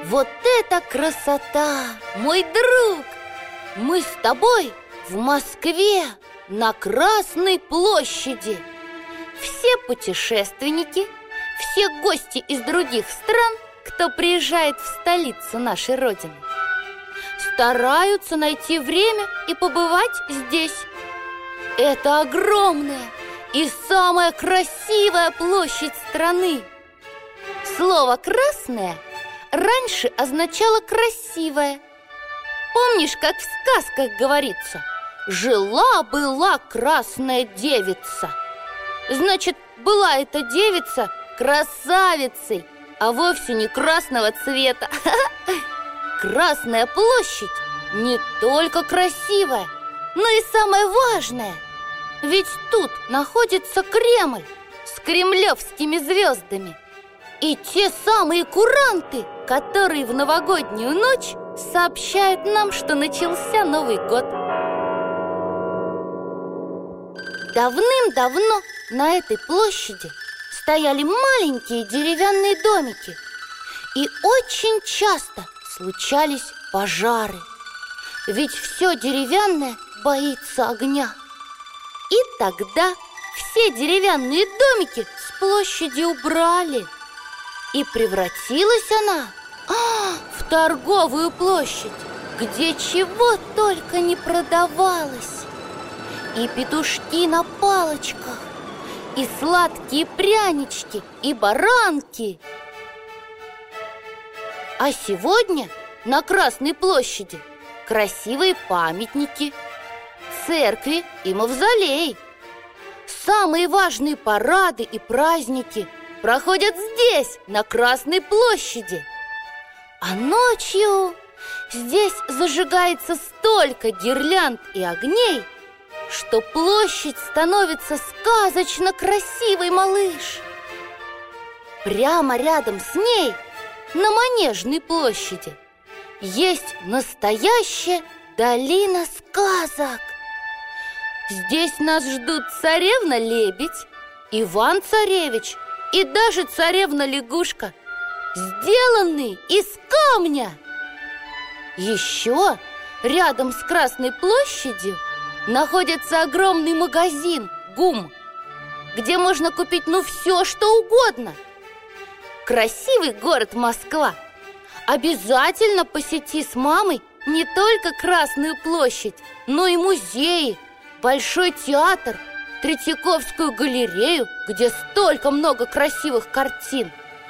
Вот это красота, мой друг! Мы с тобой в Москве на Красной площади. Все путешественники, все гости из других стран, кто приезжает в столицу нашей Родины, стараются найти время и побывать здесь. Это огромная и самая красивая площадь страны. Слово «красная» раньше означало «красивая». Помнишь, как в сказках говорится: «Жила-была красная девица». Значит, была эта девица красавицей, а вовсе не красного цвета. Красная площадь не только красивая, но и самое важное. Ведь тут находится Кремль с кремлевскими звездами и те самые куранты, которые в новогоднюю ночь сообщают нам, что начался Новый год. Давным-давно на этой площади стояли маленькие деревянные домики, и очень часто случались пожары. Ведь все деревянное боится огня. И тогда все деревянные домики с площади убрали, и превратилась она в торговую площадь, где чего только не продавалось. И петушки на палочках, и сладкие прянички, и баранки. А сегодня на Красной площади красивые памятники, церкви и мавзолей. Самые важные парады и праздники проходят здесь, на Красной площади. А ночью здесь зажигается столько гирлянд и огней, что площадь становится сказочно красивой, малыш. Прямо рядом с ней, на Манежной площади, есть настоящая долина сказок. Здесь нас ждут царевна-лебедь, Иван-царевич и даже царевна-лягушка, сделанные из камня. Еще рядом с Красной площадью находится огромный магазин ГУМ, где можно купить все, что угодно. Красивый город Москва. Обязательно посети с мамой не только Красную площадь, но и музеи, Большой театр, Третьяковскую галерею, где столько много красивых картин.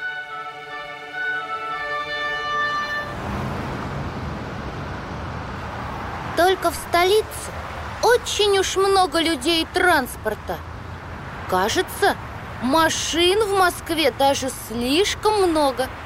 Только в столице очень уж много людей и транспорта. Кажется, машин в Москве даже слишком много.